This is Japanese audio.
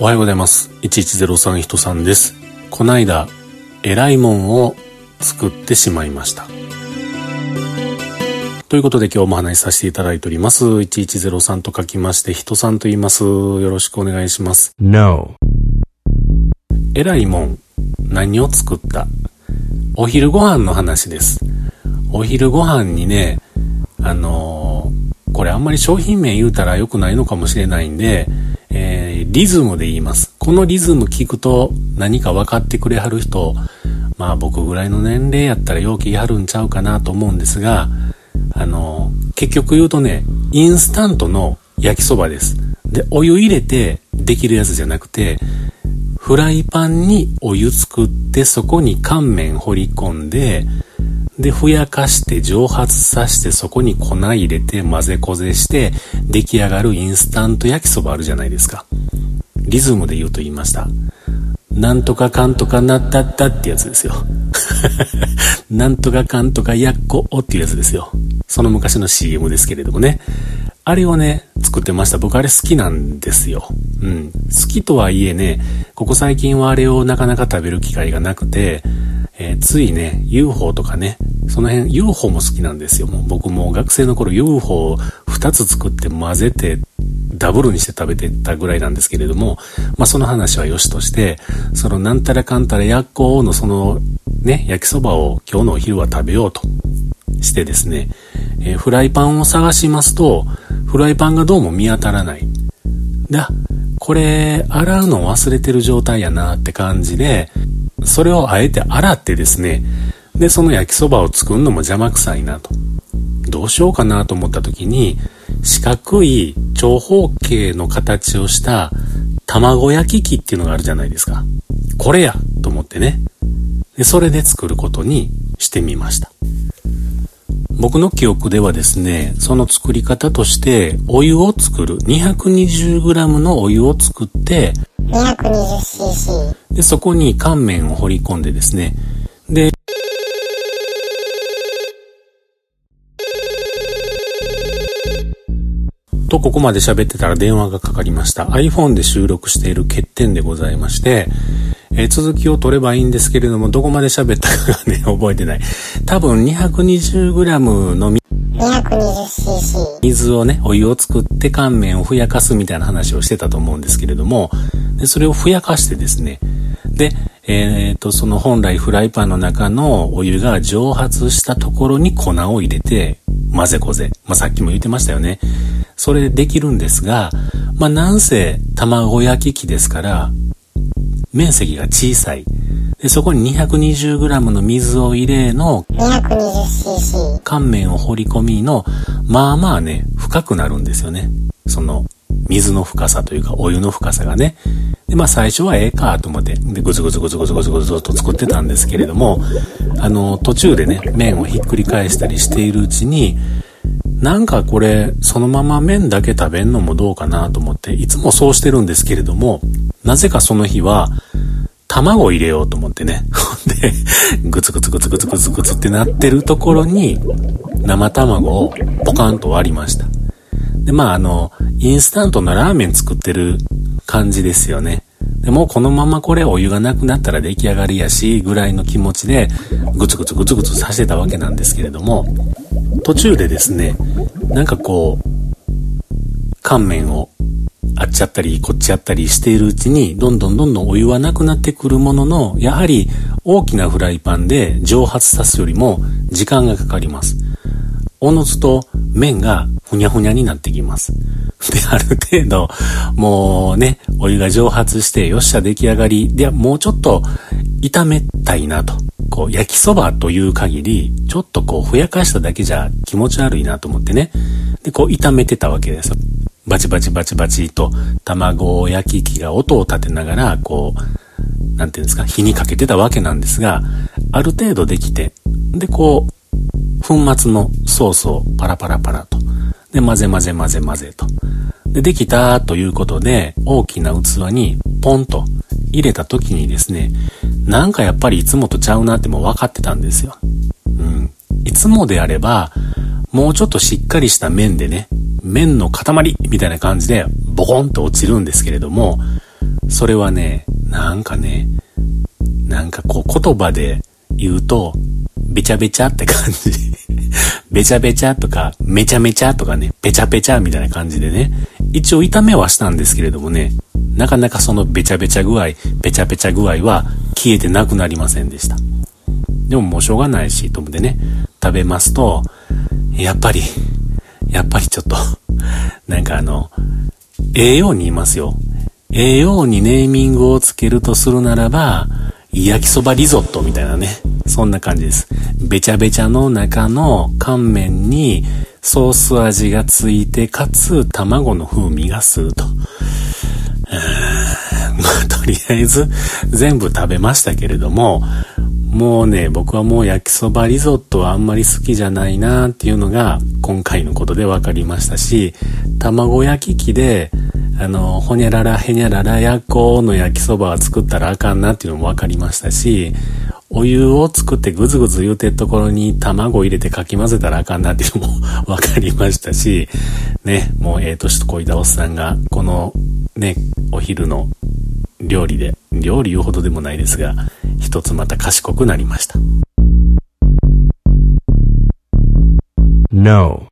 おはようございます。1103人さんです。こないだえらいもんを作ってしまいました。ということで今日もお話しさせていただいております。1103と書きまして人さんと言います。よろしくお願いします。 No。 えらいもん、何を作った？お昼ご飯の話です。お昼ご飯にね、これあんまり商品名言うたら良くないのかもしれないんで、リズムで言います。このリズム聞くと何か分かってくれはる人、まあ僕ぐらいの年齢やったらようきはるんちゃうかなと思うんですが、結局言うとね、インスタントの焼きそばです。で、お湯入れてできるやつじゃなくて、フライパンにお湯作ってそこに乾麺掘り込んで、で、ふやかして蒸発させてそこに粉入れて混ぜこぜして出来上がるインスタント焼きそばあるじゃないですか。リズムで言うと言いました。なんとかかんとかなったったってやつですよ。なんとかかんとかやっこおっていうやつですよ。その昔の CM ですけれどもね。あれをね、作ってました。僕あれ好きなんですよ。好きとはいえね、ここ最近はあれをなかなか食べる機会がなくて、ついね、UFO とかね、その辺 UFO も好きなんですよ。もう僕も学生の頃 UFO を2つ作って混ぜてダブルにして食べてたぐらいなんですけれども、まあその話はよしとして、そのなんたらかんたらやっこのそのね、焼きそばを今日のお昼は食べようとしてですね、フライパンを探しますと、フライパンがどうも見当たらない。で、これ洗うの忘れてる状態やなって感じで、それをあえて洗ってですね、で、その焼きそばを作るのも邪魔くさいなと。どうしようかなと思った時に、四角い長方形の形をした卵焼き器っていうのがあるじゃないですか。これやと思ってね。で、それで作ることにしてみました。僕の記憶ではですね、その作り方としてお湯を作る 220g のお湯を作って 220cc でそこに乾麺を掘り込んでですね、でとここまで喋ってたら電話がかかりました。 iPhone で収録している欠点でございまして、続きを取ればいいんですけれども、どこまで喋ったかがね覚えてない。多分 220g の 220cc 水をね、お湯を作って乾麺をふやかすみたいな話をしてたと思うんですけれども、でそれをふやかしてですね、で、その本来フライパンの中のお湯が蒸発したところに粉を入れて混ぜこぜ、さっきも言ってましたよね。それでできるんですが、なんせ卵焼き器ですから面積が小さい。でそこに 220g の水を入れの 220cc 乾麺を掘り込みのまあね深くなるんですよね。その水の深さというかお湯の深さがね。で最初はええかと思ってでぐずぐずと作ってたんですけれども、途中でね麺をひっくり返したりしているうちに、なんかこれそのまま麺だけ食べんのもどうかなと思って、いつもそうしてるんですけれども、なぜかその日は卵を入れようと思ってね。で、グツグツってなってるところに生卵をポカンと割りました。で、インスタントのラーメン作ってる感じですよね。でもこのままこれお湯がなくなったら出来上がりやしぐらいの気持ちでグツグツさせてたわけなんですけれども、途中でですね、なんかこう乾麺をあっちゃったりこっちやったりしているうちにどんどんお湯はなくなってくるものの、やはり大きなフライパンで蒸発さすよりも時間がかかります。おのずと麺がふにゃふにゃになってきます。で、ある程度もうねお湯が蒸発してよっしゃ出来上がりで、もうちょっと炒めたいなと、こう焼きそばという限りちょっとこうふやかしただけじゃ気持ち悪いなと思ってね、でこう炒めてたわけですよ。バチバチと卵焼き器が音を立てながらこうなんていうんですか、火にかけてたわけなんですが、ある程度できて、でこう粉末のソースをパラパラとで混ぜとでできたということで大きな器にポンと入れた時にですね、なんかやっぱりいつもとちゃうなってもう分かってたんですよ。いつもであればもうちょっとしっかりした麺でね、麺の塊みたいな感じでボコンと落ちるんですけれども、 それはね、なんかこう言葉で言うと、べちゃべちゃって感じ。べちゃべちゃとか、めちゃめちゃとかね、ぺちゃぺちゃみたいな感じでね、一応炒めはしたんですけれどもね、なかなかそのべちゃべちゃ具合、ぺちゃぺちゃ具合は消えてなくなりませんでした。でももうしょうがないし、と思ってね、食べますと、やっぱりちょっと、栄養に言いますよ。栄養にネーミングをつけるとするならば、焼きそばリゾットみたいなね。そんな感じです。べちゃべちゃの中の乾麺にソース味がついて、かつ卵の風味がすると。とりあえず全部食べましたけれども、もうね、僕はもう焼きそばリゾットはあんまり好きじゃないなっていうのが今回のことで分かりましたし、卵焼き器でほにゃららへにゃららやっこの焼きそばは作ったらあかんなっていうのも分かりましたし、お湯を作ってぐずぐず言うてるところに卵入れてかき混ぜたらあかんなっていうのも分かりましたし、ね、もう年とこいたおっさんがこのね、お昼の料理言うほどでもないですが、一つまた賢くなりました。 No.